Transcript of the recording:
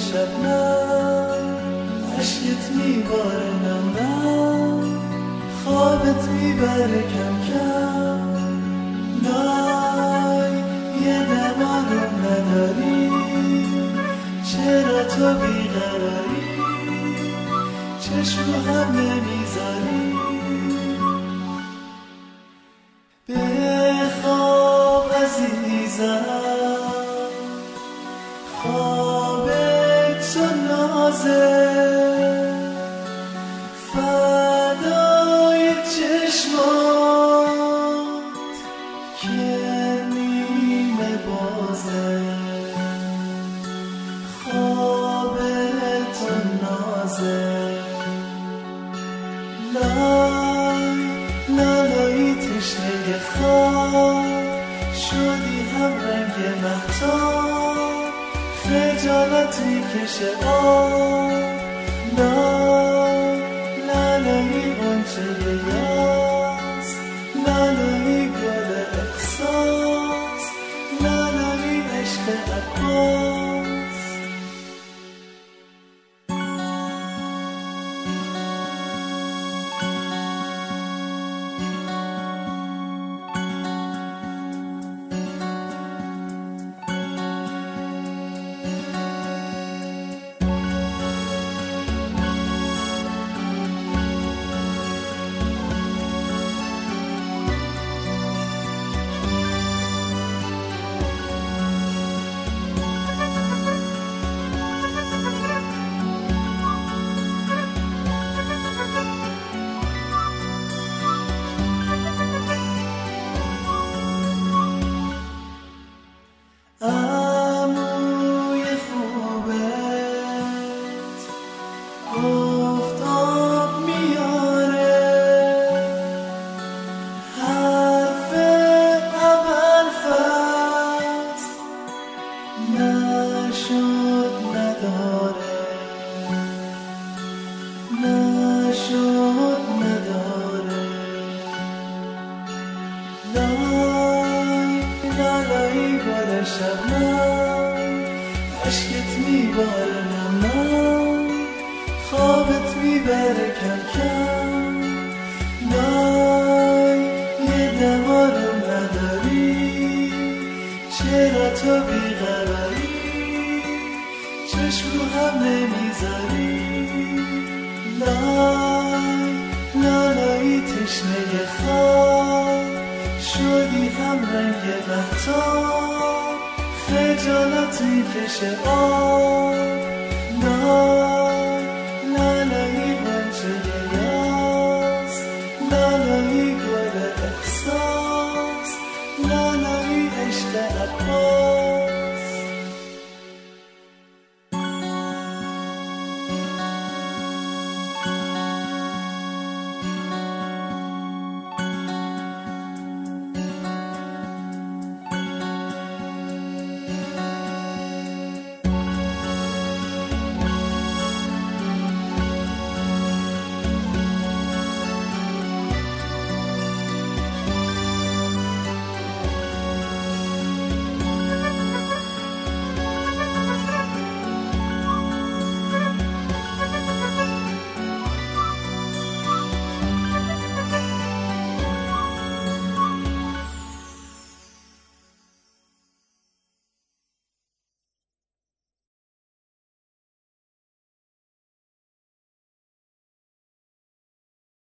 شبنم عشقت میباره نم نم خوابت میبره کم کم نای یه دمارم نداری چرا تو بیقراری چشم رو هم نمیذاری بخواب عزیزم خواب تو نازه فدای چشمات که نیمه بازه خواب تو نازه لای لالایی تشنه خواب شدی هم رنگ مهتاب خجالت میکشه آب لای لالایی غنچه یاس لالایی گل احساس لالایی عشق عباس عموی خوبت گفت آب میاره حرف اول فصل نشد نداره نشد نداره لای لالایی گل شبنم عشقت میباره نم نم خوابت میبره کم کم لای یه دمارم نداری چرا تو بیقراری چشم رو هم نمیذاری لای لالایی تشنه خواب شدی هم رنگ مهتاب خجالت میکشه آب